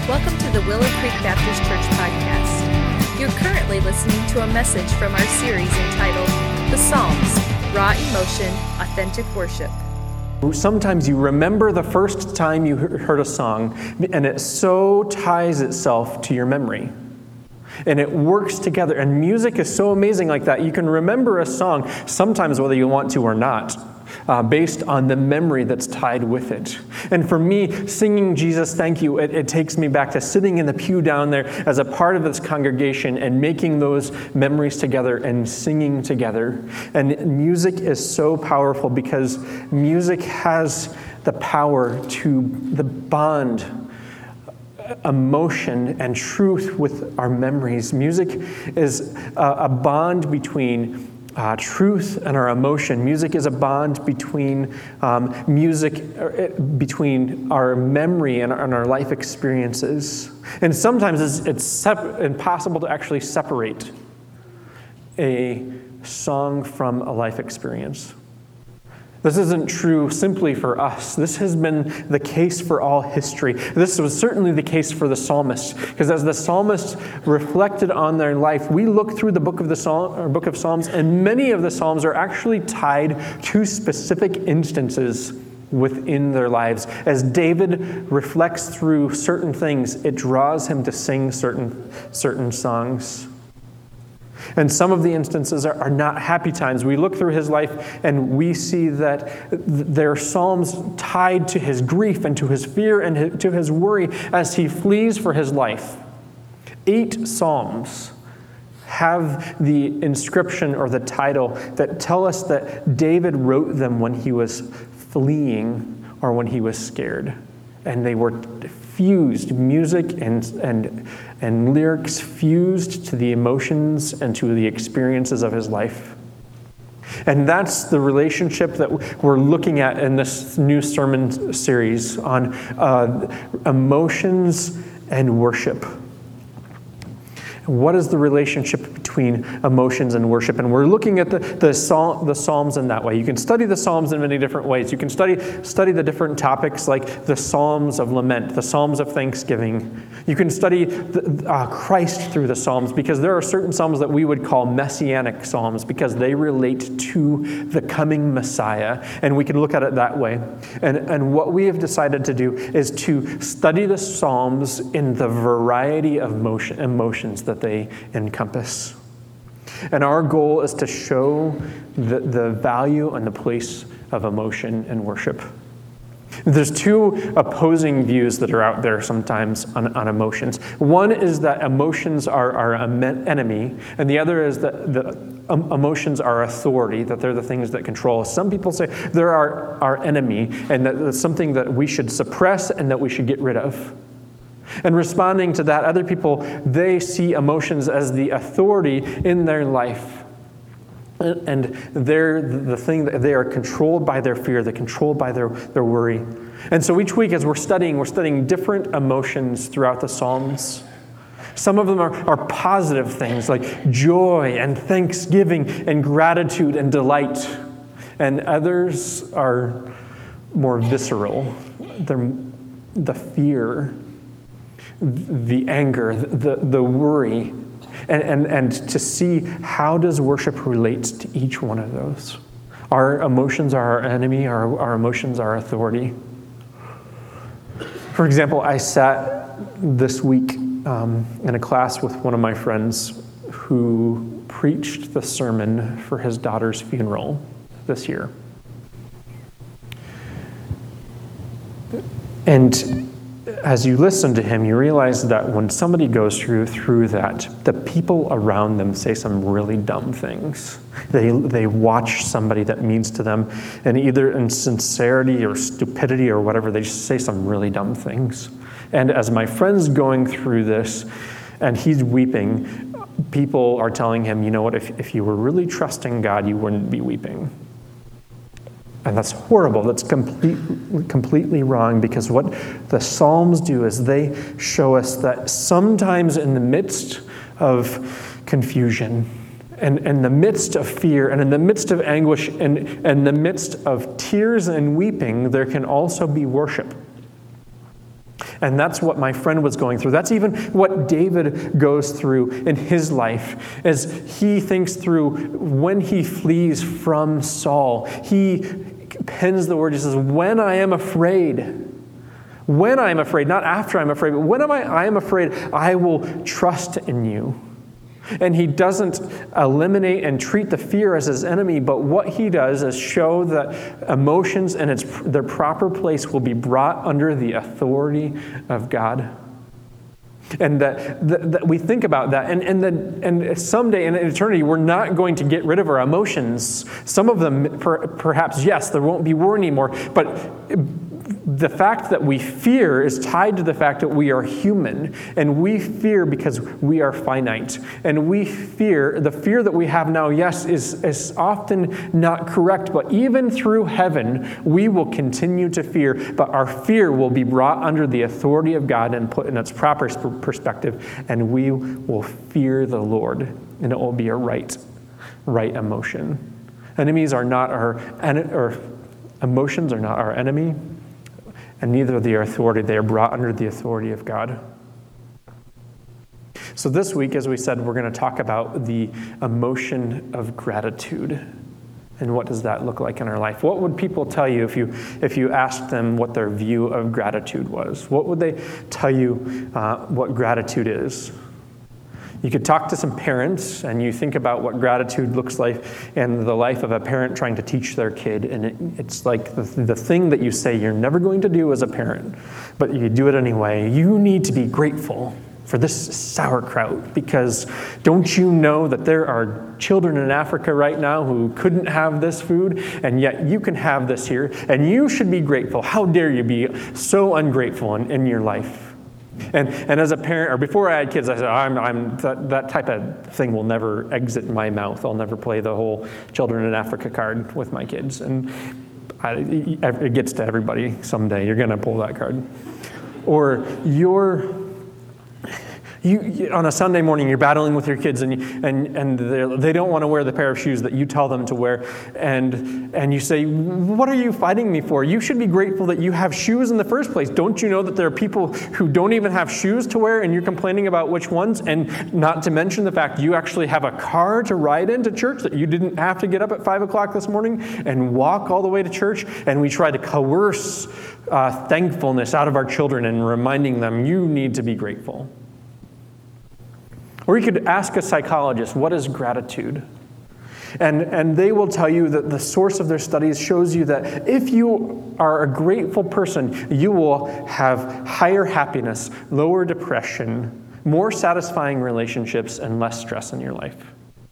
Welcome to the Willow Creek Baptist Church podcast. You're currently listening to a message from our series entitled The Psalms, Raw Emotion, Authentic Worship. Sometimes you remember the first time you heard a song, and it so ties itself to your memory. And it works together. And music is so amazing like that. You can remember a song, sometimes whether you want to or not, based on the memory that's tied with it. And for me, singing Jesus Thank You, it takes me back to sitting in the pew down there as a part of this congregation and making those memories together and singing together. And music is so powerful because music has the power to bond emotion and truth with our memories. Music is a bond between truth and our emotion. Music is a bond between between our memory and our life experiences. And sometimes it's impossible to actually separate a song from a life experience. This isn't true simply for us. This has been the case for all history. This was certainly the case for the psalmists, because as the psalmists reflected on their life, we look through the book of Psalms, and many of the psalms are actually tied to specific instances within their lives. As David reflects through certain things, it draws him to sing certain songs. And some of the instances are not happy times. We look through his life and we see that there are psalms tied to his grief and to his fear and to his worry as he flees for his life. 8 psalms have the inscription or the title that tell us that David wrote them when he was fleeing or when he was scared. And they were fused, music and lyrics fused to the emotions and to the experiences of his life. And that's the relationship that we're looking at in this new sermon series on emotions and worship. What is the relationship between emotions and worship? And we're looking at the Psalms in that way. You can study the Psalms in many different ways. You can study the different topics like the Psalms of lament, the Psalms of thanksgiving. You can study Christ through the Psalms, because there are certain Psalms that we would call messianic Psalms because they relate to the coming Messiah. And we can look at it that way. And what we have decided to do is to study the Psalms in the variety of emotions that they encompass. And our goal is to show the value and the place of emotion and worship. There's 2 opposing views that are out there sometimes on emotions. One is that emotions are our enemy, and the other is that the emotions are authority, that they're the things that control us. Some people say they're our enemy, and that it's something that we should suppress and that we should get rid of. And responding to that, other people, they see emotions as the authority in their life. And they're the thing that they are controlled by their fear, they're controlled by their worry. And so each week as we're studying different emotions throughout the Psalms. Some of them are positive things like joy and thanksgiving and gratitude and delight. And others are more visceral. They're the fear, the anger, the worry, and to see how does worship relate to each one of those. Our emotions are our enemy, our emotions are authority. For example, I sat this week in a class with one of my friends who preached the sermon for his daughter's funeral this year. And as you listen to him, you realize that when somebody goes through that, the people around them say some really dumb things. They watch somebody that means to them, and either in sincerity or stupidity or whatever, they just say some really dumb things. And as my friend's going through this, and he's weeping, people are telling him, you know what, if you were really trusting God, you wouldn't be weeping. And that's horrible. That's completely wrong, because what the Psalms do is they show us that sometimes in the midst of confusion and in the midst of fear and in the midst of anguish and in the midst of tears and weeping, there can also be worship. And that's what my friend was going through. That's even what David goes through in his life as he thinks through when he flees from Saul. He pens the word, he says, when I am afraid, not after I'm afraid, but when I am afraid, I will trust in you. And he doesn't eliminate and treat the fear as his enemy, but what he does is show that emotions in their proper place will be brought under the authority of God. And that we think about that, and someday in eternity, we're not going to get rid of our emotions. Some of them, perhaps, yes, there won't be war anymore, but the fact that we fear is tied to the fact that we are human, and we fear because we are finite. And the fear that we have now, yes, is often not correct, but even through heaven, we will continue to fear, but our fear will be brought under the authority of God and put in its proper perspective, and we will fear the Lord, and it will be a right emotion. Enemies are not or emotions are not our enemy. And neither are their authority. They are brought under the authority of God. So this week, as we said, we're going to talk about the emotion of gratitude. And what does that look like in our life? What would people tell you if you asked them what their view of gratitude was? What would they tell you what gratitude is? You could talk to some parents, and you think about what gratitude looks like in the life of a parent trying to teach their kid, and it's like the thing that you say you're never going to do as a parent, but you do it anyway. You need to be grateful for this sauerkraut, because don't you know that there are children in Africa right now who couldn't have this food, and yet you can have this here, and you should be grateful. How dare you be so ungrateful in your life? And as a parent, or before I had kids, I said, that type of thing will never exit my mouth. I'll never play the whole Children in Africa card with my kids. And it gets to everybody someday. You're going to pull that card. Or you on a Sunday morning, you're battling with your kids, and they don't want to wear the pair of shoes that you tell them to wear, and you say, "What are you fighting me for? You should be grateful that you have shoes in the first place. Don't you know that there are people who don't even have shoes to wear, and you're complaining about which ones? And not to mention the fact you actually have a car to ride into church, that you didn't have to get up at 5 o'clock this morning and walk all the way to church." And we try to coerce thankfulness out of our children and reminding them, you need to be grateful. Or you could ask a psychologist, what is gratitude? And they will tell you that the source of their studies shows you that if you are a grateful person, you will have higher happiness, lower depression, more satisfying relationships, and less stress in your life.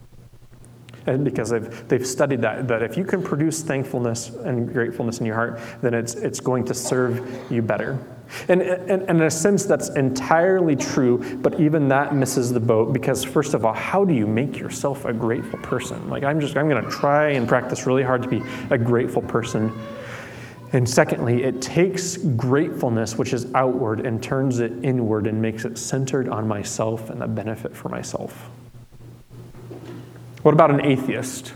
And because they've studied that if you can produce thankfulness and gratefulness in your heart, then it's going to serve you better. And in a sense, that's entirely true, but even that misses the boat, because first of all, how do you make yourself a grateful person? Like, I'm going to try and practice really hard to be a grateful person. And secondly, it takes gratefulness, which is outward, and turns it inward and makes it centered on myself and the benefit for myself. What about an atheist?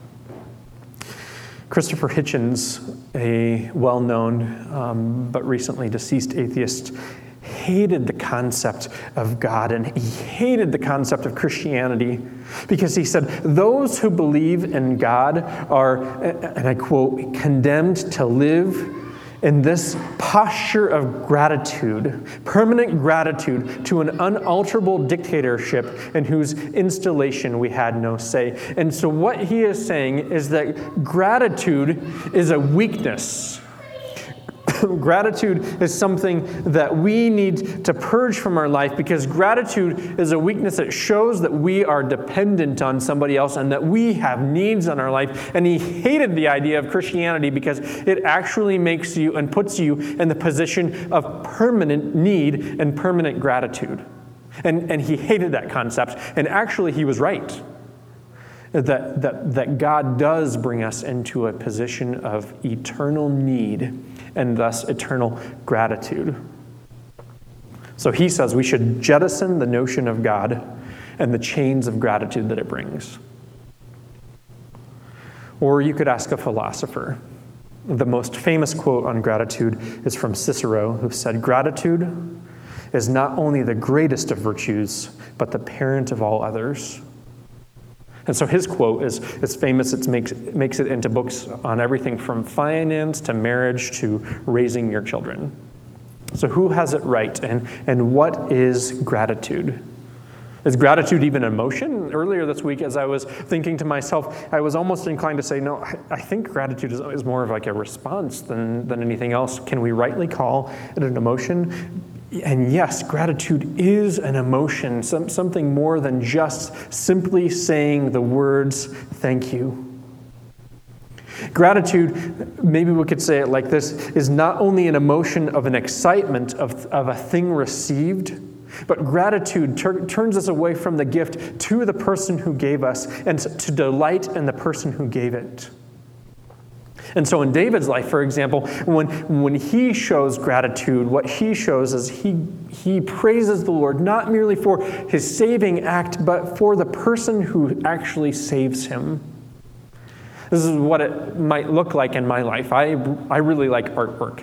Christopher Hitchens, a well-known but recently deceased atheist, hated the concept of God, and he hated the concept of Christianity, because he said, those who believe in God are, and I quote, condemned to live in this posture of gratitude, permanent gratitude to an unalterable dictatorship in whose installation we had no say. And so what he is saying is that gratitude is a weakness. Gratitude is something that we need to purge from our life, because gratitude is a weakness that shows that we are dependent on somebody else and that we have needs in our life. And he hated the idea of Christianity because it actually makes you and puts you in the position of permanent need and permanent gratitude. And he hated that concept. And actually, he was right. That God does bring us into a position of eternal need and thus eternal gratitude. So he says we should jettison the notion of God and the chains of gratitude that it brings. Or you could ask a philosopher. The most famous quote on gratitude is from Cicero, who said, "Gratitude is not only the greatest of virtues, but the parent of all others." And so his quote is famous. It makes it into books on everything from finance to marriage to raising your children. So who has it right? And what is gratitude? Is gratitude even an emotion? Earlier this week, as I was thinking to myself, I was almost inclined to say, no, I think gratitude is more of like a response than anything else. Can we rightly call it an emotion? And yes, gratitude is an emotion, something more than just simply saying the words, thank you. Gratitude, maybe we could say it like this, is not only an emotion of an excitement of a thing received, but gratitude turns us away from the gift to the person who gave us and to delight in the person who gave it. And so in David's life, for example, when he shows gratitude, what he shows is he praises the Lord, not merely for his saving act, but for the person who actually saves him. This is what it might look like in my life. I really like artwork.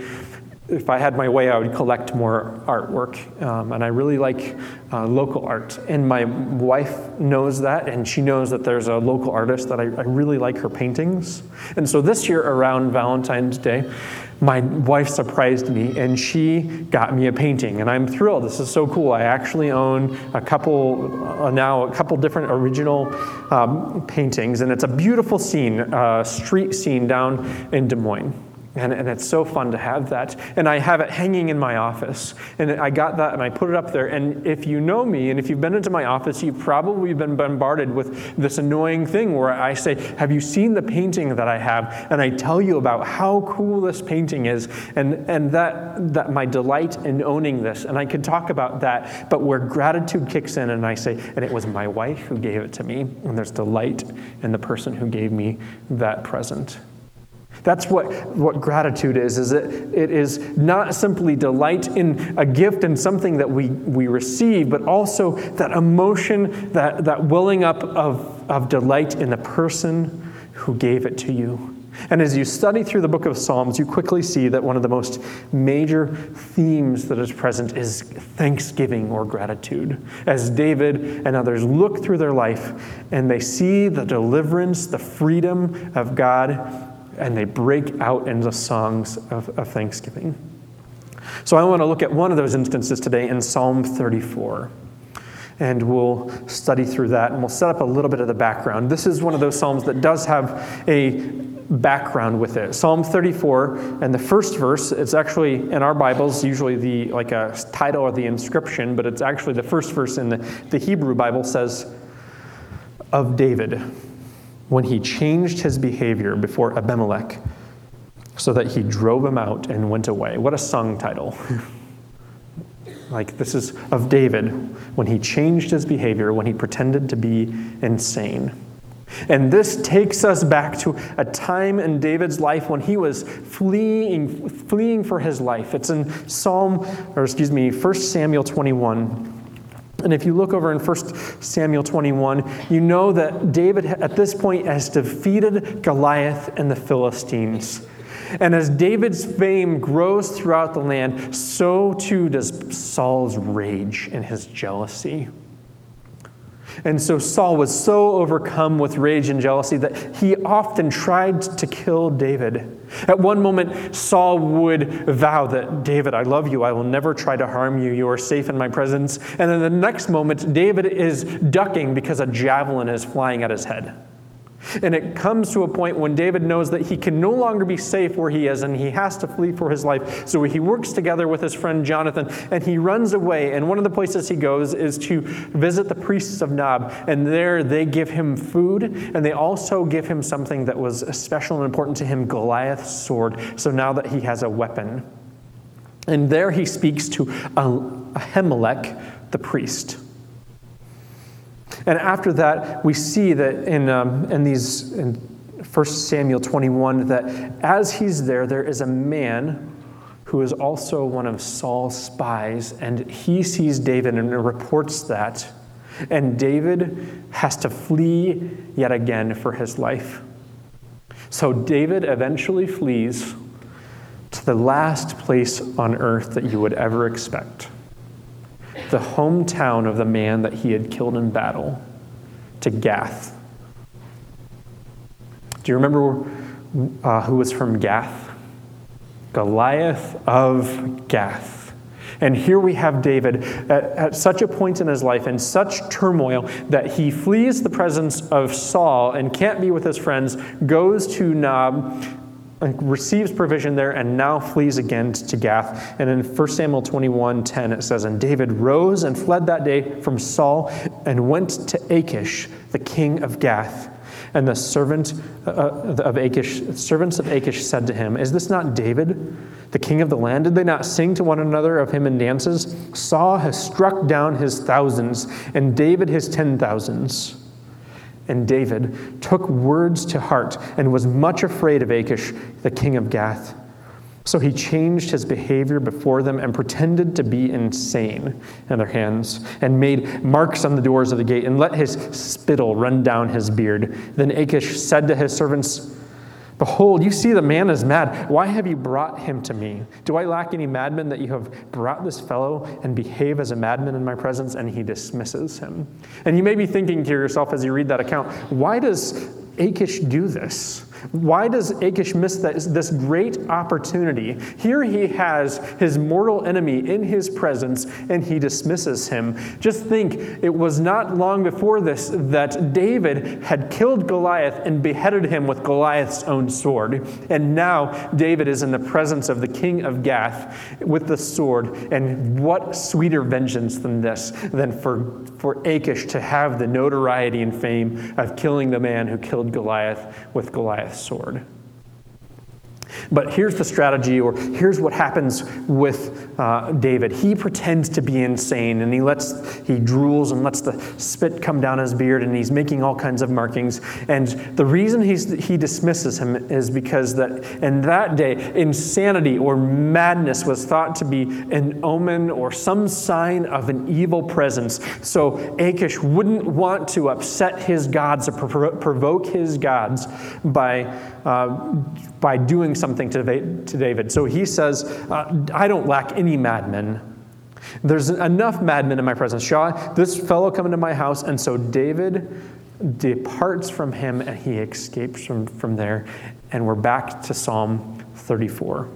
If I had my way, I would collect more artwork. And I really like local art. And my wife knows that, and she knows that there's a local artist that I really like her paintings. And so this year around Valentine's Day, my wife surprised me, and she got me a painting. And I'm thrilled. This is so cool. I actually own a couple different original paintings. And it's a beautiful scene, street scene down in Des Moines. And it's so fun to have that. And I have it hanging in my office. And I got that and I put it up there. And if you know me and if you've been into my office, you've probably been bombarded with this annoying thing where I say, have you seen the painting that I have? And I tell you about how cool this painting is and that my delight in owning this. And I could talk about that, but where gratitude kicks in and I say, and it was my wife who gave it to me. And there's delight in the person who gave me that present. That's what gratitude is it is not simply delight in a gift and something that we receive, but also that emotion, that welling up of delight in the person who gave it to you. And as you study through the book of Psalms, you quickly see that one of the most major themes that is present is thanksgiving or gratitude. As David and others look through their life and they see the deliverance, the freedom of God, and they break out into songs of thanksgiving. So I want to look at one of those instances today in Psalm 34. And we'll study through that, and we'll set up a little bit of the background. This is one of those psalms that does have a background with it. Psalm 34, and the first verse, it's actually in our Bibles, usually like a title or the inscription, but it's actually the first verse in the Hebrew Bible says, of David, when he changed his behavior before Abimelech so that he drove him out and went away. What a song title. Like this is of David when he changed his behavior, when he pretended to be insane. And this takes us back to a time in David's life when he was fleeing for his life. It's in 1 Samuel 21. And if you look over in 1 Samuel 21, you know that David at this point has defeated Goliath and the Philistines. And as David's fame grows throughout the land, so too does Saul's rage and his jealousy. And so Saul was so overcome with rage and jealousy that he often tried to kill David. At one moment, Saul would vow that, David, I love you. I will never try to harm you. You are safe in my presence. And then the next moment, David is ducking because a javelin is flying at his head. And it comes to a point when David knows that he can no longer be safe where he is and he has to flee for his life. So he works together with his friend Jonathan and he runs away. And one of the places he goes is to visit the priests of Nob. And there they give him food and they also give him something that was special and important to him, Goliath's sword. So now that he has a weapon. And there he speaks to Ahimelech, the priest. And after that, we see that in 1 Samuel 21, that as he's there is a man who is also one of Saul's spies, and he sees David and reports that. And David has to flee yet again for his life. So David eventually flees to the last place on earth that you would ever expect, the hometown of the man that he had killed in battle, to Gath. Do you remember who was from Gath? Goliath of Gath. And here we have David at such a point in his life, in such turmoil, that he flees the presence of Saul and can't be with his friends, goes to Nob, receives provision there, and now flees again to Gath. And in 1 Samuel 21:10 it says, "And David rose and fled that day from Saul and went to Achish, the king of Gath. And the servants of Achish said to him, 'Is this not David, the king of the land? Did they not sing to one another of him in dances? Saul has struck down his thousands, and David his 10,000s.' And David took words to heart and was much afraid of Achish, the king of Gath. So he changed his behavior before them and pretended to be insane in their hands, and made marks on the doors of the gate, and let his spittle run down his beard. Then Achish said to his servants, 'Behold, you see the man is mad. Why have you brought him to me? Do I lack any madmen that you have brought this fellow and behave as a madman in my presence?' And he dismisses him." And you may be thinking to yourself as you read that account, why does Achish do this? Why does Achish miss this great opportunity? Here he has his mortal enemy in his presence, and he dismisses him. Just think, it was not long before this that David had killed Goliath and beheaded him with Goliath's own sword. And now David is in the presence of the king of Gath with the sword. And what sweeter vengeance than this, than for Achish to have the notoriety and fame of killing the man who killed Goliath with Goliath's sword. But here's the strategy, or here's what happens with David. He pretends to be insane, and he drools and lets the spit come down his beard, and he's making all kinds of markings. And the reason he dismisses him is because that in that day, insanity or madness was thought to be an omen or some sign of an evil presence. So Achish wouldn't want to upset his gods or provoke his gods by doing something to David. So he says, "I don't lack any madmen. There's enough madmen in my presence. Shall this fellow come into my house?" And so David departs from him, and he escapes from there. And we're back to Psalm 34.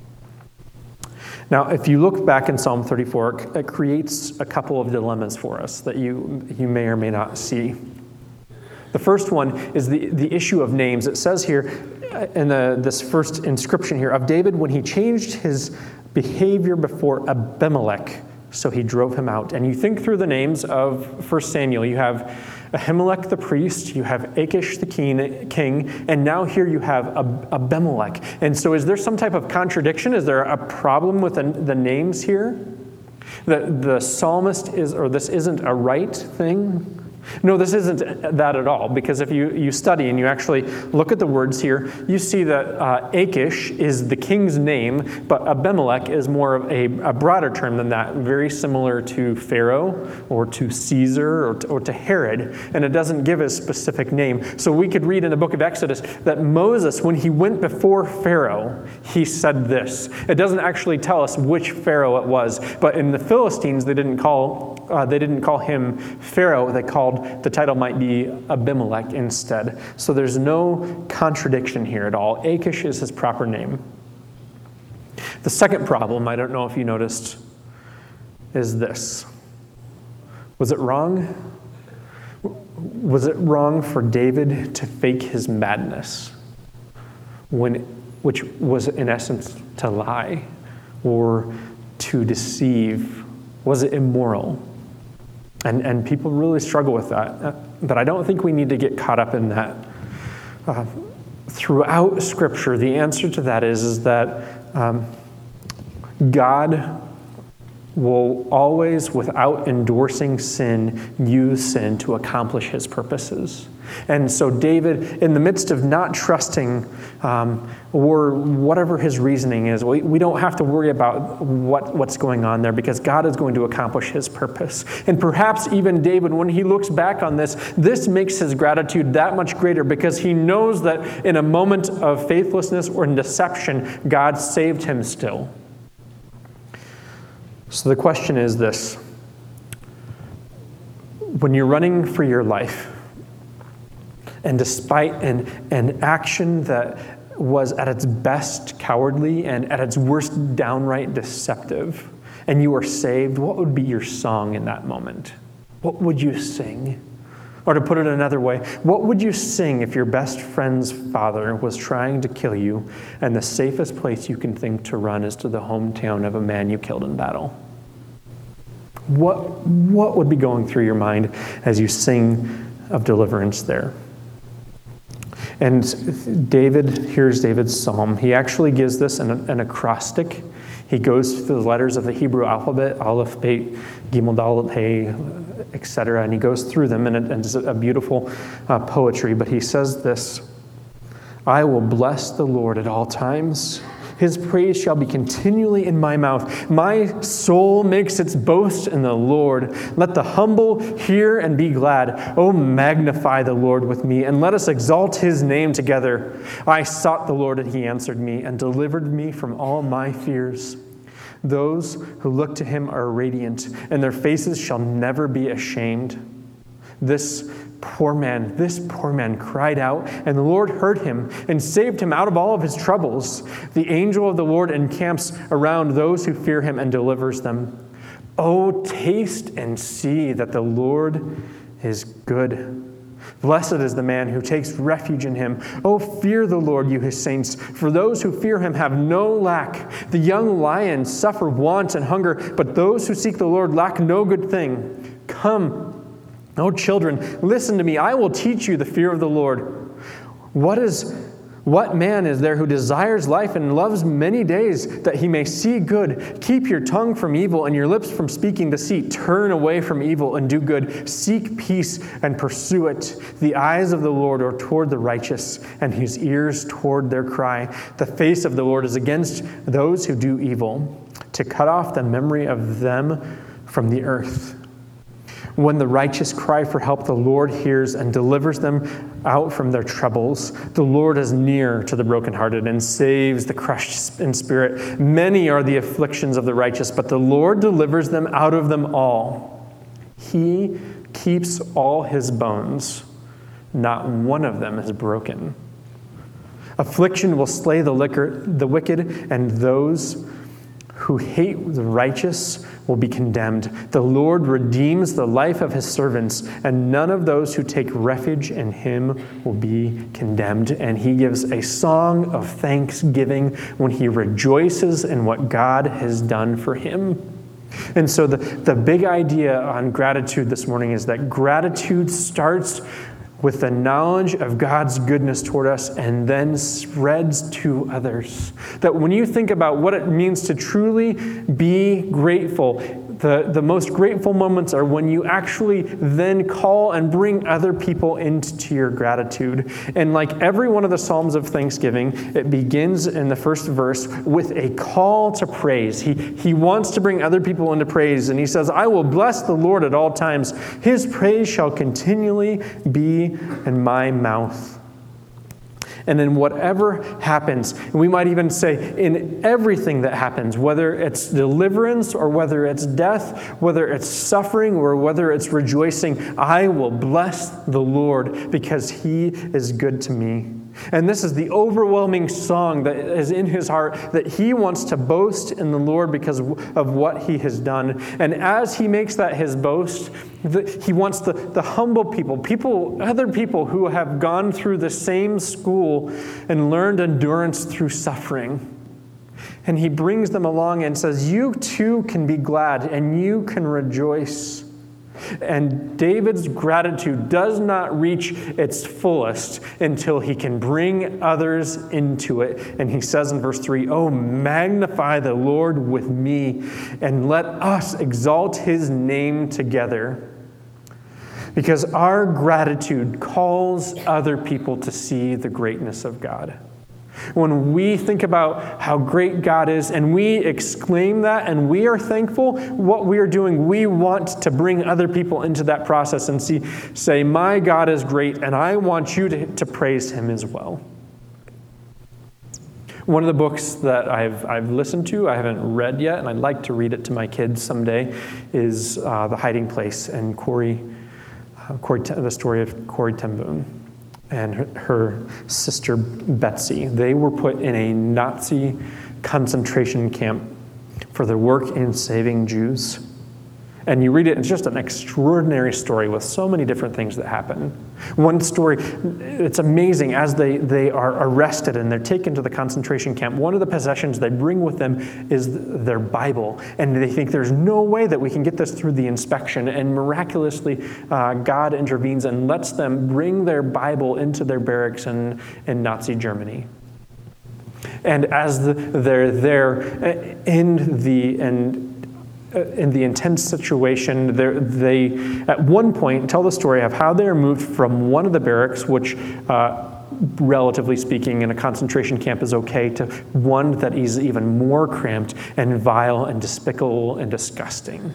Now, if you look back in Psalm 34, it creates a couple of dilemmas for us that you may or may not see. The first one is the issue of names. It says here in this first inscription here of David, when he changed his behavior before Abimelech, so he drove him out. And you think through the names of 1 Samuel. You have Ahimelech the priest, you have Achish the king, and now here you have Abimelech. And so is there some type of contradiction? Is there a problem with the names here? That the psalmist this isn't a right thing? No, this isn't that at all, because if you study and you actually look at the words here, you see that Achish is the king's name, but Abimelech is more of a broader term than that, very similar to Pharaoh or to Caesar or to Herod, and it doesn't give a specific name. So we could read in the book of Exodus that Moses, when he went before Pharaoh, he said this. It doesn't actually tell us which Pharaoh it was, but in the Philistines, they didn't call him Pharaoh. The title might be Abimelech instead. So there's no contradiction here at all. Achish is his proper name. The second problem, I don't know if you noticed, is this. Was it wrong? Was it wrong for David to fake his madness, which was in essence to lie or to deceive? Was it immoral? And people really struggle with that. But I don't think we need to get caught up in that. Throughout Scripture, the answer to that is that God will always, without endorsing sin, use sin to accomplish his purposes. And so David, in the midst of not trusting, or whatever his reasoning is, we don't have to worry about what's going on there, because God is going to accomplish his purpose. And perhaps even David, when he looks back on this makes his gratitude that much greater, because he knows that in a moment of faithlessness or in deception, God saved him still. So the question is this: when you're running for your life, and despite an action that was at its best cowardly and at its worst downright deceptive, and you are saved, what would be your song in that moment? What would you sing? Or to put it another way, what would you sing if your best friend's father was trying to kill you, and the safest place you can think to run is to the hometown of a man you killed in battle? What would be going through your mind as you sing of deliverance there? And here's David's psalm. He actually gives this an acrostic. He goes through the letters of the Hebrew alphabet, Aleph, Bet, Gimel, Dalet, Hey, etc. And he goes through them, and it's a beautiful poetry. But he says this: I will bless the Lord at all times. His praise shall be continually in my mouth. My soul makes its boast in the Lord. Let the humble hear and be glad. Oh, magnify the Lord with me, and let us exalt his name together. I sought the Lord, and he answered me and delivered me from all my fears. Those who look to him are radiant, and their faces shall never be ashamed. This poor man cried out, and the Lord heard him and saved him out of all of his troubles. The angel of the Lord encamps around those who fear him and delivers them. Oh, taste and see that the Lord is good. Blessed is the man who takes refuge in him. Oh, fear the Lord, you his saints, for those who fear him have no lack. The young lions suffer want and hunger, but those who seek the Lord lack no good thing. Come, O children, listen to me. I will teach you the fear of the Lord. What man is there who desires life and loves many days, that he may see good? Keep your tongue from evil and your lips from speaking deceit. Turn away from evil and do good. Seek peace and pursue it. The eyes of the Lord are toward the righteous, and his ears toward their cry. The face of the Lord is against those who do evil, to cut off the memory of them from the earth. When the righteous cry for help, the Lord hears and delivers them out from their troubles. The Lord is near to the brokenhearted and saves the crushed in spirit. Many are the afflictions of the righteous, but the Lord delivers them out of them all. He keeps all his bones. Not one of them is broken. Affliction will slay the wicked, and those who hate the righteous will be condemned. The Lord redeems the life of his servants, and none of those who take refuge in him will be condemned. And he gives a song of thanksgiving when he rejoices in what God has done for him. And so the big idea on gratitude this morning is that gratitude starts with the knowledge of God's goodness toward us and then spreads to others. That when you think about what it means to truly be grateful, the most grateful moments are when you actually then call and bring other people into your gratitude. And like every one of the Psalms of Thanksgiving, it begins in the first verse with a call to praise. He wants to bring other people into praise, and he says, I will bless the Lord at all times. His praise shall continually be in my mouth. And in whatever happens, and we might even say in everything that happens, whether it's deliverance or whether it's death, whether it's suffering or whether it's rejoicing, I will bless the Lord because he is good to me. And this is the overwhelming song that is in his heart, that he wants to boast in the Lord because of what he has done. And as he makes that his boast, he wants the humble people, other people who have gone through the same school and learned endurance through suffering. And he brings them along and says, you too can be glad and you can rejoice. And David's gratitude does not reach its fullest until he can bring others into it. And he says in verse 3, "Oh, magnify the Lord with me, and let us exalt his name together." Because our gratitude calls other people to see the greatness of God. When we think about how great God is and we exclaim that and we are thankful, what we are doing, we want to bring other people into that process and say, my God is great, and I want you to praise him as well. One of the books that I've listened to, I haven't read yet, and I'd like to read it to my kids someday, is The Hiding Place, and the story of Corrie ten Boom and her sister Betsy. They were put in a Nazi concentration camp for their work in saving Jews. And you read it, it's just an extraordinary story with so many different things that happen. One story, it's amazing, as they are arrested and they're taken to the concentration camp, one of the possessions they bring with them is their Bible. And they think there's no way that we can get this through the inspection. And miraculously, God intervenes and lets them bring their Bible into their barracks in Nazi Germany. And as they're there in the intense situation, they at one point tell the story of how they are moved from one of the barracks, which relatively speaking in a concentration camp is okay, to one that is even more cramped and vile and despicable and disgusting.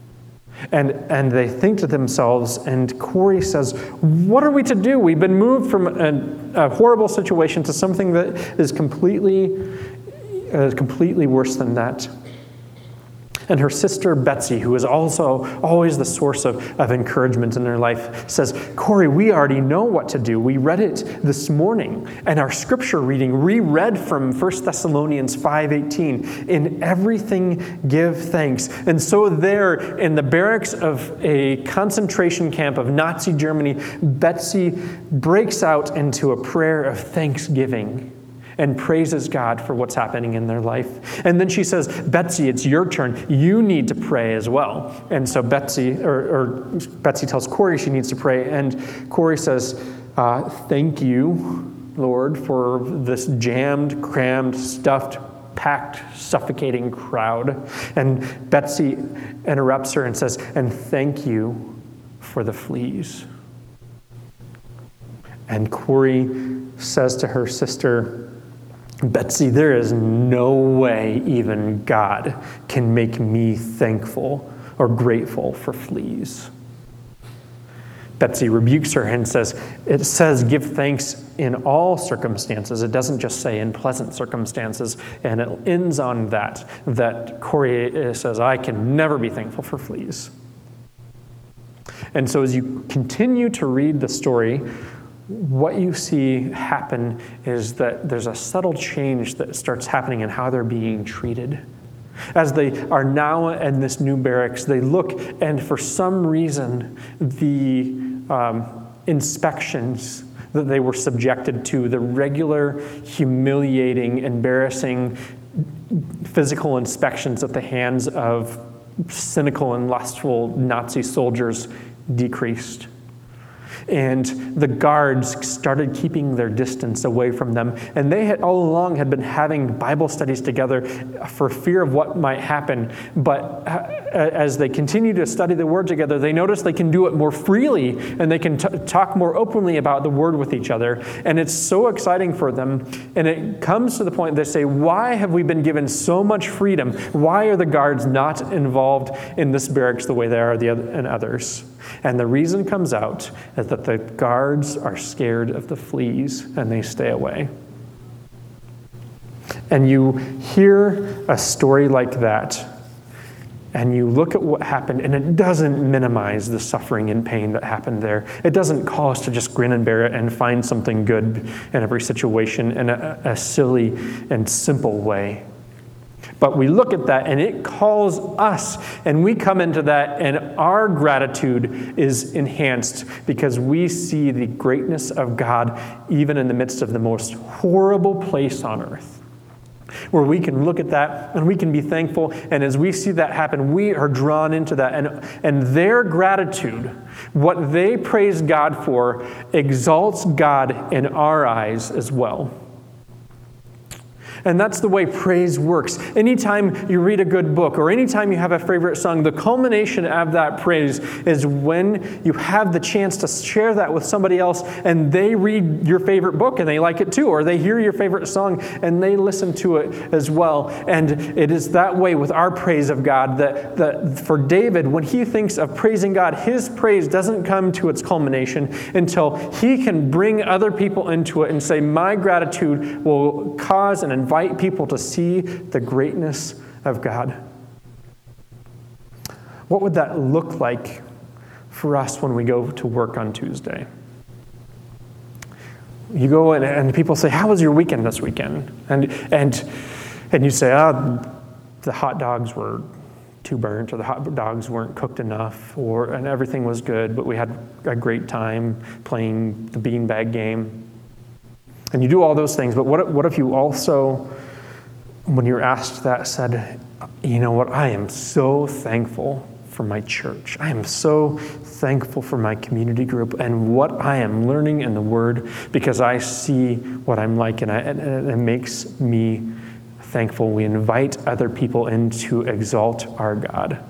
And they think to themselves, and Corrie says, what are we to do? We've been moved from a horrible situation to something that is completely worse than that. And her sister Betsy, who is also always the source of encouragement in her life, says, Corrie, we already know what to do. We read it this morning. And our scripture reading reread from 1 Thessalonians 5:18. In everything give thanks. And so there, in the barracks of a concentration camp of Nazi Germany, Betsy breaks out into a prayer of thanksgiving and praises God for what's happening in their life. And then she says, Betsy, it's your turn. You need to pray as well. And so Betsy tells Corrie she needs to pray. And Corrie says, thank you, Lord, for this jammed, crammed, stuffed, packed, suffocating crowd. And Betsy interrupts her and says, and thank you for the fleas. And Corrie says to her sister, Betsy, there is no way even God can make me thankful or grateful for fleas. Betsy rebukes her and says, it says give thanks in all circumstances. It doesn't just say in pleasant circumstances. And it ends on that Corrie says, I can never be thankful for fleas. And so as you continue to read the story, what you see happen is that there's a subtle change that starts happening in how they're being treated. As they are now in this new barracks, they look, and for some reason, the inspections that they were subjected to, the regular, humiliating, embarrassing physical inspections at the hands of cynical and lustful Nazi soldiers, decreased. And the guards started keeping their distance away from them. And they had all along had been having Bible studies together for fear of what might happen. But as they continue to study the Word together, they notice they can do it more freely and they can talk more openly about the Word with each other. And it's so exciting for them. And it comes to the point they say, why have we been given so much freedom? Why are the guards not involved in this barracks the way they are in others? And the reason comes out is that the guards are scared of the fleas and they stay away. And you hear a story like that and you look at what happened, and it doesn't minimize the suffering and pain that happened there. It doesn't call us to just grin and bear it and find something good in every situation in a silly and simple way. But we look at that and it calls us, and we come into that and our gratitude is enhanced because we see the greatness of God even in the midst of the most horrible place on earth. where we can look at that and we can be thankful. And as we see that happen, we are drawn into that. And their gratitude, what they praise God for, exalts God in our eyes as well. And that's the way praise works. Anytime you read a good book or anytime you have a favorite song, the culmination of that praise is when you have the chance to share that with somebody else and they read your favorite book and they like it too, or they hear your favorite song and they listen to it as well. And it is that way with our praise of God that for David, when he thinks of praising God, his praise doesn't come to its culmination until he can bring other people into it and say, my gratitude will cause and invite people to see the greatness of God. What would that look like for us when we go to work on Tuesday? You go in and people say, how was your weekend this weekend? And you say, the hot dogs were too burnt, or the hot dogs weren't cooked enough, and everything was good, but we had a great time playing the beanbag game. And you do all those things, but what if you also, when you're asked that, said, you know what, I am so thankful for my church. I am so thankful for my community group and what I am learning in the Word, because I see what I'm like, and it makes me thankful. We invite other people in to exalt our God.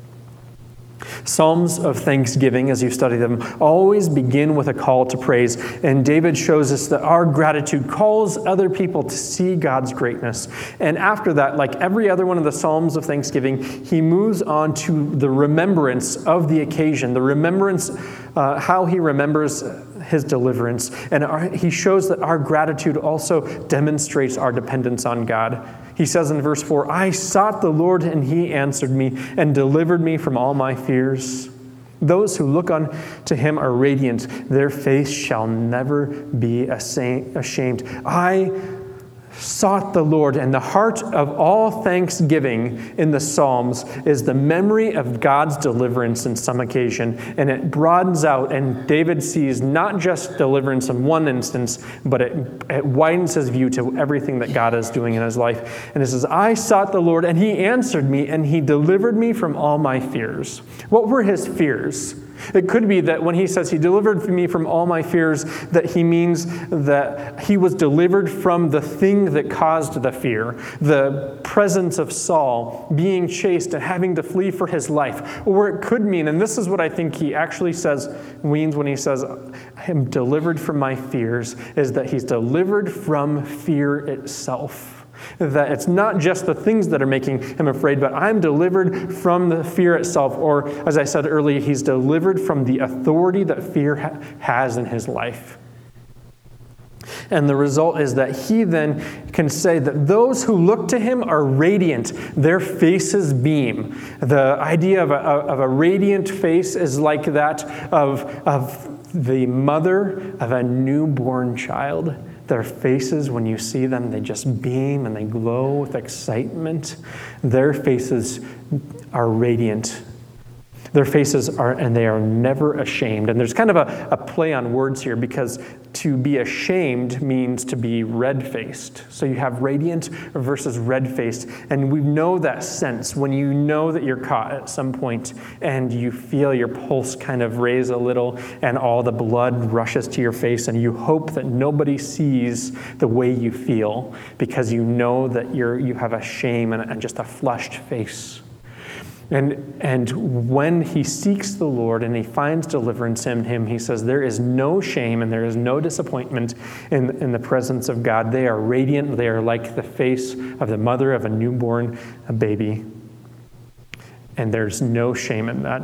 Psalms of thanksgiving, as you study them, always begin with a call to praise. And David shows us that our gratitude calls other people to see God's greatness. And after that, like every other one of the Psalms of thanksgiving, he moves on to the remembrance of the occasion, the remembrance, how he remembers his deliverance. And he shows that our gratitude also demonstrates our dependence on God. He says in verse 4, I sought the Lord and he answered me and delivered me from all my fears. Those who look unto him are radiant. Their face shall never be ashamed. I sought the Lord, and the heart of all thanksgiving in the Psalms is the memory of God's deliverance in some occasion, and it broadens out, and David sees not just deliverance in one instance, but it widens his view to everything that God is doing in his life. And it says, I sought the Lord, and he answered me, and he delivered me from all my fears. What were his fears? It could be that when he says he delivered me from all my fears, that he means that he was delivered from the thing that caused the fear, the presence of Saul, being chased and having to flee for his life. Or it could mean, and this is what I think he actually means when he says, I'm delivered from my fears, is that he's delivered from fear itself. That it's not just the things that are making him afraid, but I'm delivered from the fear itself. Or, as I said earlier, he's delivered from the authority that fear has in his life. And the result is that he then can say that those who look to him are radiant. Their faces beam. The idea of a radiant face is like that of the mother of a newborn child. Their faces, when you see them, they just beam and they glow with excitement. Their faces are radiant. Their faces are, and they are never ashamed. And there's kind of a play on words here, because to be ashamed means to be red-faced. So you have radiant versus red-faced. And we know that sense when you know that you're caught at some point and you feel your pulse kind of raise a little and all the blood rushes to your face, and you hope that nobody sees the way you feel because you know that you have a shame and just a flushed face. And when he seeks the Lord and he finds deliverance in him, he says there is no shame and there is no disappointment in the presence of God. They are radiant. They are like the face of the mother of a newborn baby. And there's no shame in that.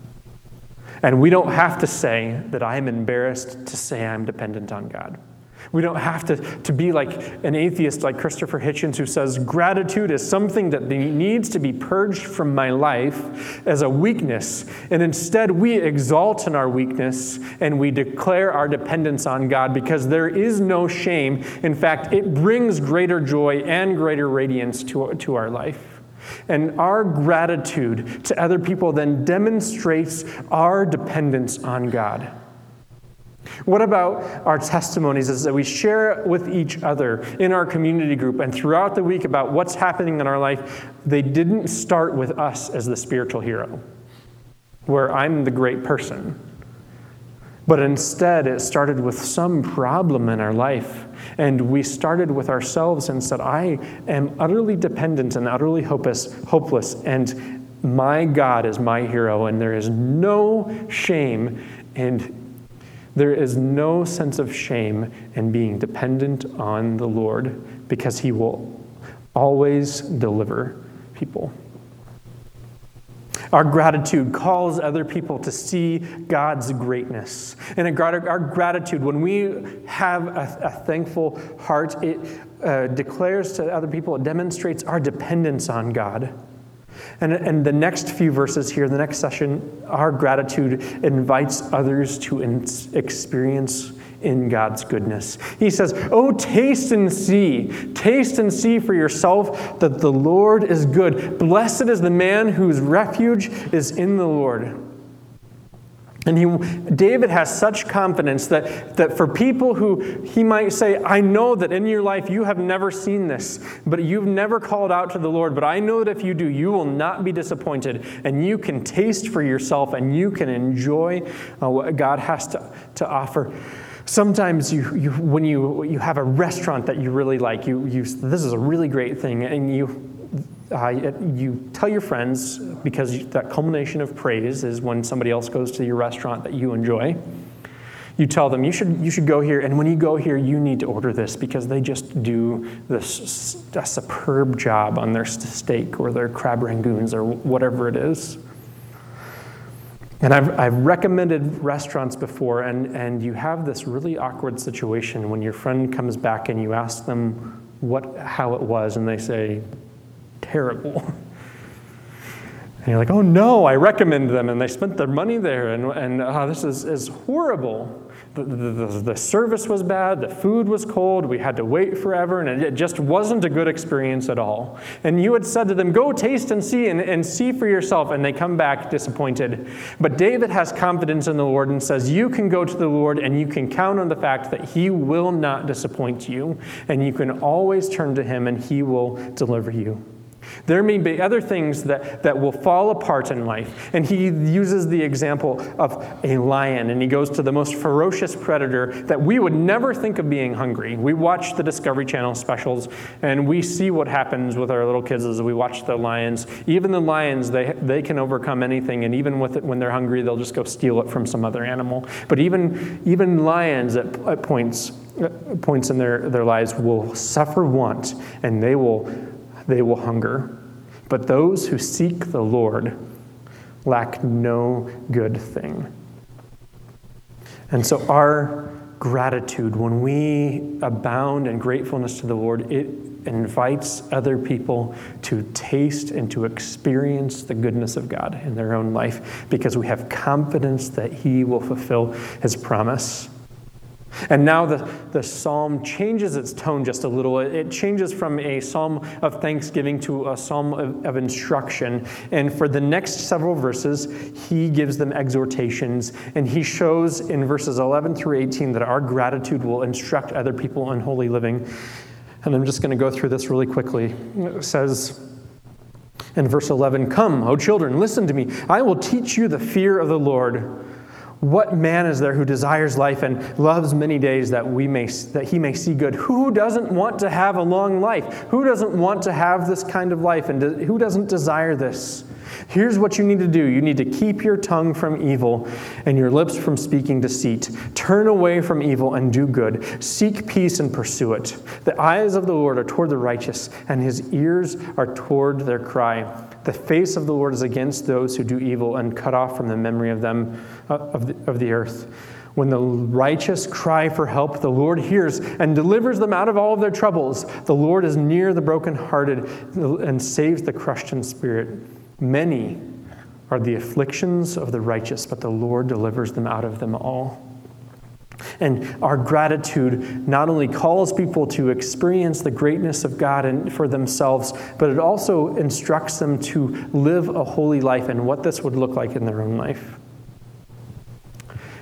And we don't have to say that I'm embarrassed to say I'm dependent on God. We don't have to be like an atheist like Christopher Hitchens, who says gratitude is something that needs to be purged from my life as a weakness. And instead, we exalt in our weakness and we declare our dependence on God, because there is no shame. In fact, it brings greater joy and greater radiance to our life. And our gratitude to other people then demonstrates our dependence on God. What about our testimonies is that we share with each other in our community group and throughout the week about what's happening in our life? They didn't start with us as the spiritual hero, where I'm the great person. But instead, it started with some problem in our life. And we started with ourselves and said, I am utterly dependent and utterly hopeless, and my God is my hero, and there is no shame and there is no sense of shame in being dependent on the Lord, because he will always deliver people. Our gratitude calls other people to see God's greatness. And our gratitude, when we have a thankful heart, it declares to other people, it demonstrates our dependence on God. And the next few verses here, the next session, our gratitude invites others to experience in God's goodness. He says, "Oh, taste and see for yourself that the Lord is good. Blessed is the man whose refuge is in the Lord." And David has such confidence that for people who he might say, I know that in your life you have never seen this, but you've never called out to the Lord, but I know that if you do, you will not be disappointed, and you can taste for yourself, and you can enjoy what God has to offer. Sometimes when you have a restaurant that you really like, this is a really great thing, and you tell your friends, because that culmination of praise is when somebody else goes to your restaurant that you enjoy. You tell them, you should go here, and when you go here, you need to order this, because they just do a superb job on their steak or their crab rangoons or whatever it is. And I've recommended restaurants before, and you have this really awkward situation when your friend comes back and you ask them how it was, and they say, terrible. And you're like, oh no, I recommend them, and they spent their money there, and this is horrible. The service was bad, the food was cold, we had to wait forever, and it just wasn't a good experience at all. And you had said to them, go taste and see for yourself, and they come back disappointed. But David has confidence in the Lord and says, you can go to the Lord and you can count on the fact that he will not disappoint you, and you can always turn to him and he will deliver you. There may be other things that will fall apart in life. And he uses the example of a lion, and he goes to the most ferocious predator that we would never think of being hungry. We watch the Discovery Channel specials, and we see what happens with our little kids as we watch the lions. Even the lions, they can overcome anything, and even with it, when they're hungry, they'll just go steal it from some other animal. But even lions at points in their lives will suffer want, and they will hunger. But those who seek the Lord lack no good thing. And so our gratitude, when we abound in gratefulness to the Lord, it invites other people to taste and to experience the goodness of God in their own life, because we have confidence that he will fulfill his promise. And now the psalm changes its tone just a little. It changes from a psalm of thanksgiving to a psalm of instruction. And for the next several verses, he gives them exhortations. And he shows in verses 11 through 18 that our gratitude will instruct other people in holy living. And I'm just going to go through this really quickly. It says in verse 11, "Come, O children, listen to me. I will teach you the fear of the Lord. What man is there who desires life and loves many days that he may see good? Who doesn't want to have a long life? Who doesn't want to have this kind of life? And who doesn't desire this? Here's what you need to do. You need to keep your tongue from evil and your lips from speaking deceit. Turn away from evil and do good. Seek peace and pursue it. The eyes of the Lord are toward the righteous, and his ears are toward their cry. The face of the Lord is against those who do evil, and cut off from the memory of them of the earth. When the righteous cry for help, the Lord hears and delivers them out of all of their troubles. The Lord is near the brokenhearted and saves the crushed in spirit. Many are the afflictions of the righteous, but the Lord delivers them out of them all." And our gratitude not only calls people to experience the greatness of God and for themselves, but it also instructs them to live a holy life and what this would look like in their own life.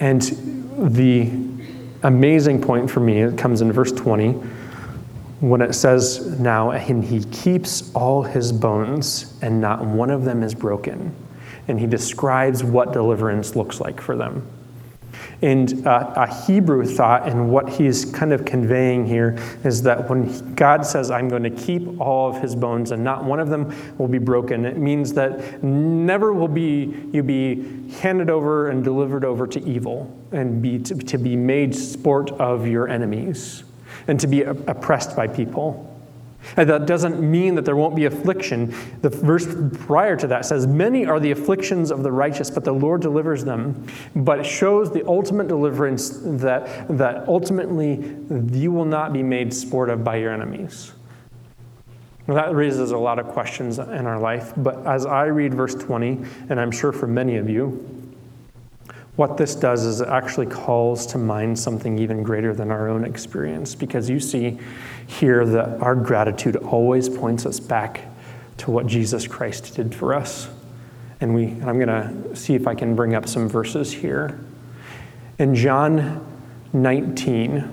And the amazing point for me, it comes in verse 20, when it says, now, and he keeps all his bones, and not one of them is broken. And he describes what deliverance looks like for them. And a Hebrew thought, and what he's kind of conveying here, is that when God says, I'm going to keep all of his bones and not one of them will be broken, it means that never will you be handed over and delivered over to evil and to be made sport of your enemies and to be oppressed by people. And that doesn't mean that there won't be affliction. The verse prior to that says, many are the afflictions of the righteous, but the Lord delivers them. But it shows the ultimate deliverance that ultimately you will not be made sport of by your enemies. Now, that raises a lot of questions in our life. But as I read verse 20, and I'm sure for many of you, what this does is it actually calls to mind something even greater than our own experience, because you see here that our gratitude always points us back to what Jesus Christ did for us. And I'm going to see if I can bring up some verses here. In John 19,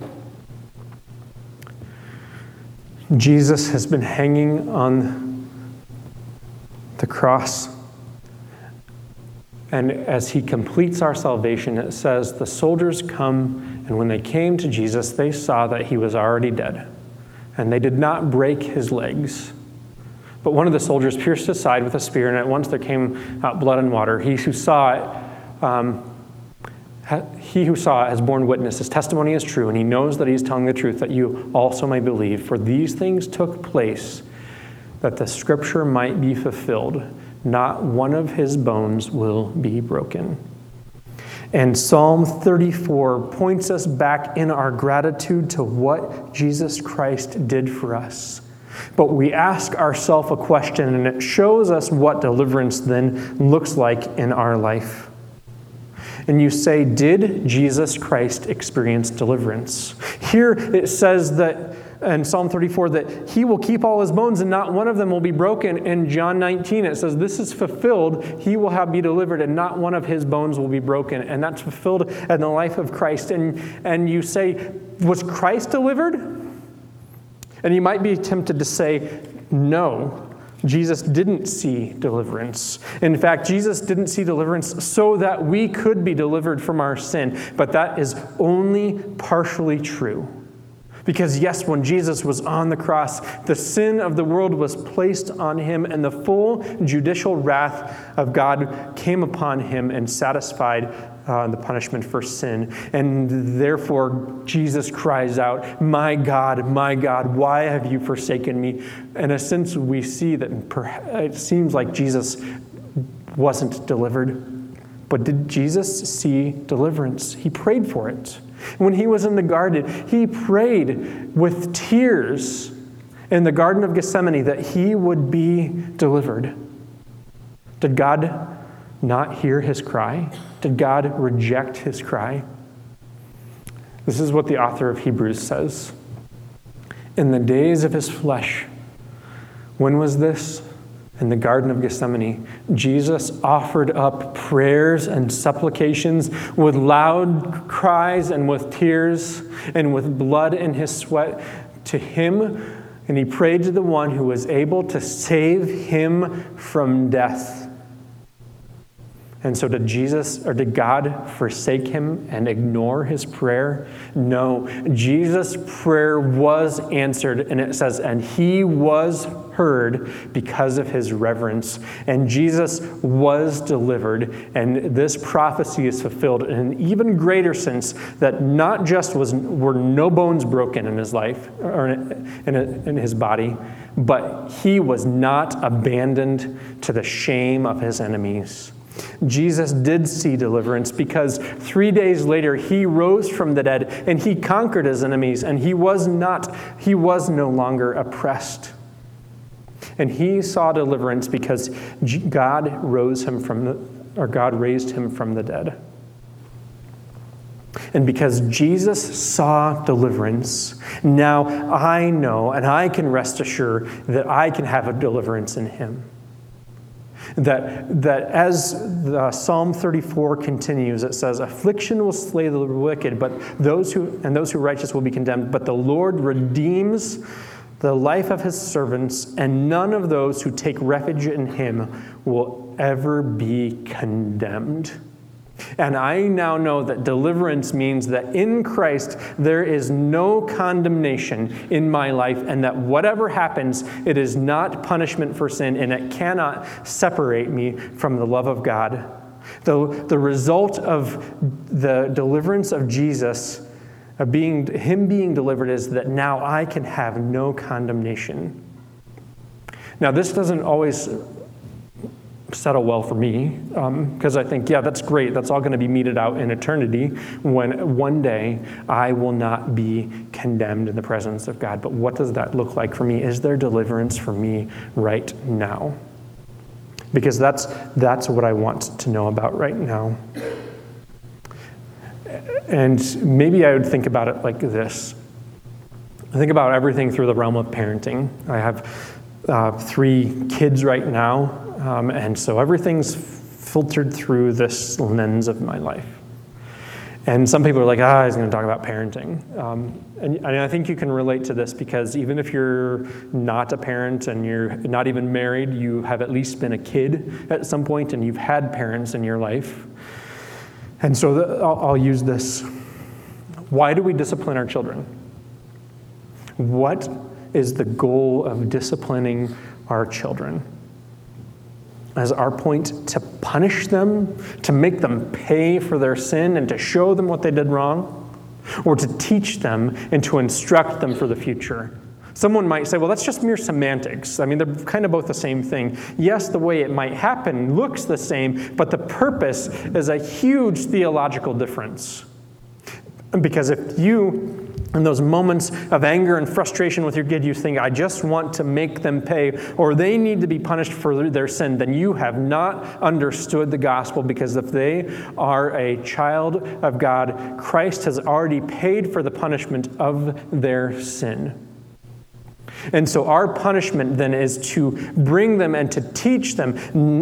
Jesus has been hanging on the cross. And as he completes our salvation, it says, the soldiers come, and when they came to Jesus, they saw that he was already dead. And they did not break his legs. But one of the soldiers pierced his side with a spear, and at once there came out blood and water. He who saw it has borne witness. His testimony is true, and he knows that he is telling the truth, that you also may believe. For these things took place, that the scripture might be fulfilled. Not one of his bones will be broken. And Psalm 34 points us back in our gratitude to what Jesus Christ did for us. But we ask ourselves a question, and it shows us what deliverance then looks like in our life. And you say, did Jesus Christ experience deliverance? Here it says that in Psalm 34 that he will keep all his bones and not one of them will be broken. In John 19 it says this is fulfilled. He will be delivered and not one of his bones will be broken. And that's fulfilled in the life of Christ. And you say, was Christ delivered? And you might be tempted to say, no. Jesus didn't see deliverance. In fact, Jesus didn't see deliverance so that we could be delivered from our sin. But that is only partially true. Because yes, when Jesus was on the cross, the sin of the world was placed on him, and the full judicial wrath of God came upon him and satisfied the punishment for sin. And therefore, Jesus cries out, my God, why have you forsaken me? In a sense, we see that it seems like Jesus wasn't delivered. But did Jesus see deliverance? He prayed for it. When he was in the garden, he prayed with tears in the Garden of Gethsemane that he would be delivered. Did God not hear his cry? Did God reject his cry? This is what the author of Hebrews says. In the days of his flesh, when was this? In the Garden of Gethsemane, Jesus offered up prayers and supplications with loud cries and with tears and with blood in his sweat to him. And he prayed to the one who was able to save him from death. And so did God forsake him and ignore his prayer? No, Jesus' prayer was answered, and it says, and he was heard because of his reverence. And Jesus was delivered, and this prophecy is fulfilled in an even greater sense that not just were no bones broken in his life, or in his body, but he was not abandoned to the shame of his enemies. Jesus did see deliverance because 3 days later he rose from the dead and he conquered his enemies, and he was no longer oppressed. And he saw deliverance because God raised him from the dead. And because Jesus saw deliverance, now I know and I can rest assured that I can have a deliverance in him. That as the Psalm 34 continues, it says, affliction will slay the wicked, but those who are righteous will be condemned. But the Lord redeems the life of his servants, and none of those who take refuge in him will ever be condemned. And I now know that deliverance means that in Christ there is no condemnation in my life, and that whatever happens, it is not punishment for sin, and it cannot separate me from the love of God. The result of the deliverance of Jesus, him being delivered, is that now I can have no condemnation. Now, this doesn't always settle well for me, because I think, yeah, that's great. That's all going to be meted out in eternity when one day I will not be condemned in the presence of God. But what does that look like for me? Is there deliverance for me right now? Because that's what I want to know about right now. And maybe I would think about it like this. I think about everything through the realm of parenting. I have 3 kids right now. And so everything's filtered through this lens of my life. And some people are like, he's going to talk about parenting. And I think you can relate to this, because even if you're not a parent and you're not even married, you have at least been a kid at some point, and you've had parents in your life. And so I'll use this. Why do we discipline our children? What is the goal of disciplining our children? As our point to punish them, to make them pay for their sin, and to show them what they did wrong, or to teach them and to instruct them for the future? Someone might say, well, that's just mere semantics. I mean, they're kind of both the same thing. Yes, the way it might happen looks the same, but the purpose is a huge theological difference. Because if you, in those moments of anger and frustration with your kid, you think, I just want to make them pay, or they need to be punished for their sin, then you have not understood the gospel. Because if they are a child of God, Christ has already paid for the punishment of their sin. And so our punishment then is to bring them and to teach them,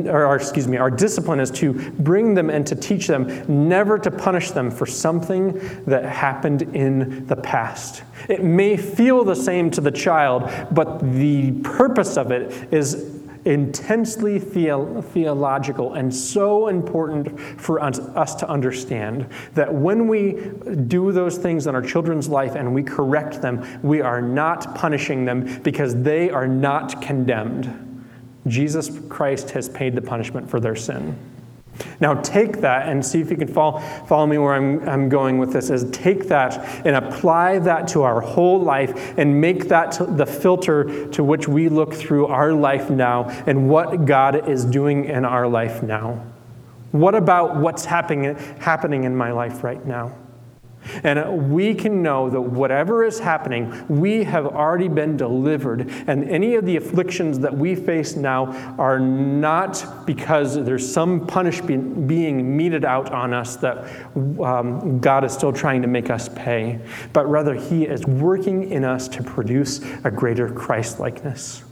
our discipline is to bring them and to teach them, never to punish them for something that happened in the past. It may feel the same to the child, but the purpose of it is intensely theological, and so important for us to understand that when we do those things in our children's life and we correct them, we are not punishing them because they are not condemned. Jesus Christ has paid the punishment for their sin. Now take that and see if you can follow me where I'm going with this, is take that and apply that to our whole life and make that the filter to which we look through our life now and what God is doing in our life now. What about what's happening in my life right now? And we can know that whatever is happening, we have already been delivered. And any of the afflictions that we face now are not because there's some punishment being meted out on us that God is still trying to make us pay, but rather He is working in us to produce a greater Christ-likeness.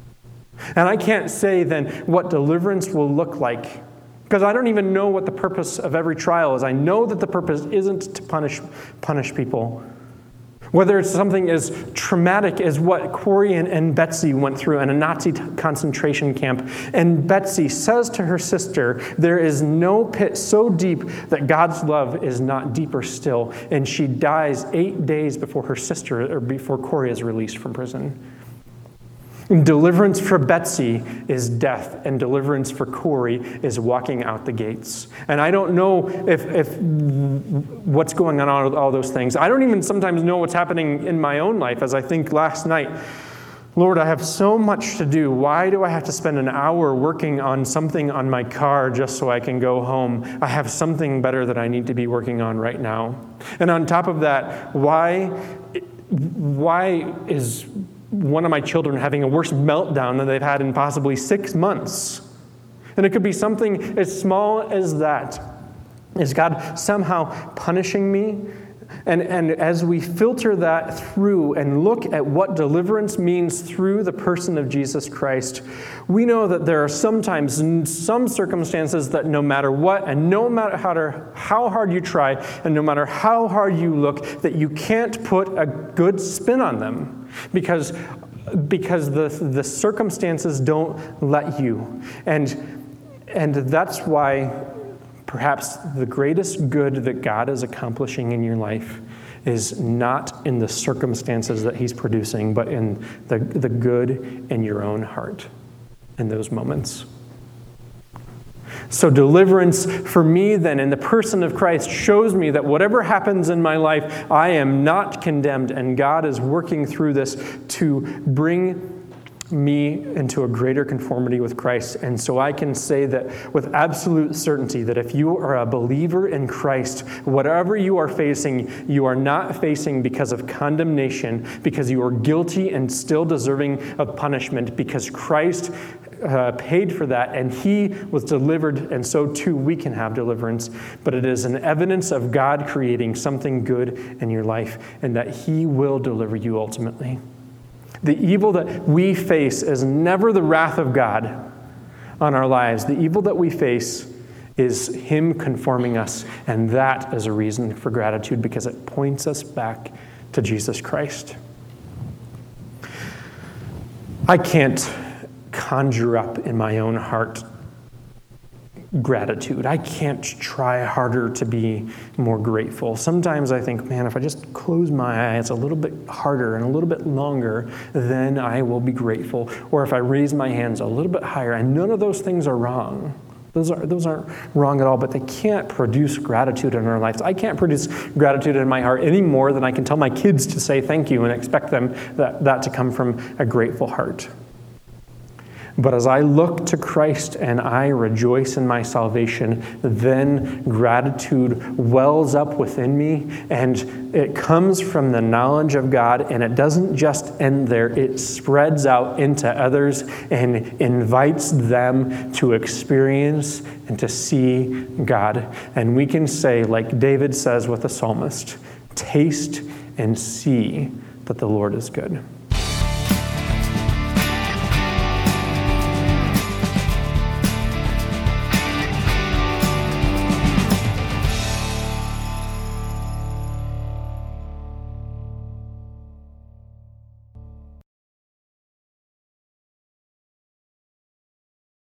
And I can't say then what deliverance will look like, because I don't even know what the purpose of every trial is. I know that the purpose isn't to punish people. Whether it's something as traumatic as what Corey and Betsy went through in a Nazi concentration camp. And Betsy says to her sister, there is no pit so deep that God's love is not deeper still. And she dies 8 days before before Corey is released from prison. Deliverance for Betsy is death, and deliverance for Corey is walking out the gates. And I don't know if what's going on with all those things. I don't even sometimes know what's happening in my own life, as I think last night, Lord, I have so much to do. Why do I have to spend an hour working on something on my car just so I can go home? I have something better that I need to be working on right now. And on top of that, why is one of my children having a worse meltdown than they've had in possibly 6 months? And it could be something as small as that. Is God somehow punishing me And as we filter that through and look at what deliverance means through the person of Jesus Christ, we know that there are sometimes some circumstances that no matter what, and no matter how hard you try, and no matter how hard you look, that you can't put a good spin on them because the circumstances don't let you. And that's why perhaps the greatest good that God is accomplishing in your life is not in the circumstances that he's producing, but in the good in your own heart in those moments. So deliverance for me then in the person of Christ shows me that whatever happens in my life, I am not condemned, and God is working through this to bring me into a greater conformity with Christ. And so I can say that with absolute certainty that if you are a believer in Christ, whatever you are not facing because of condemnation, because you are guilty and still deserving of punishment, because Christ paid for that and he was delivered, and so too we can have deliverance. But it is an evidence of God creating something good in your life and that he will deliver you ultimately. The evil that we face is never the wrath of God on our lives. The evil that we face is him conforming us, and that is a reason for gratitude because it points us back to Jesus Christ. I can't conjure up in my own heart gratitude. I can't try harder to be more grateful. Sometimes I think, man, if I just close my eyes a little bit harder and a little bit longer, then I will be grateful. Or if I raise my hands a little bit higher, and none of those things are wrong. Those aren't wrong at all, but they can't produce gratitude in our lives. I can't produce gratitude in my heart any more than I can tell my kids to say thank you and expect them that to come from a grateful heart. But as I look to Christ and I rejoice in my salvation, then gratitude wells up within me, and it comes from the knowledge of God, and it doesn't just end there. It spreads out into others and invites them to experience and to see God. And we can say, like David says with the psalmist, taste and see that the Lord is good.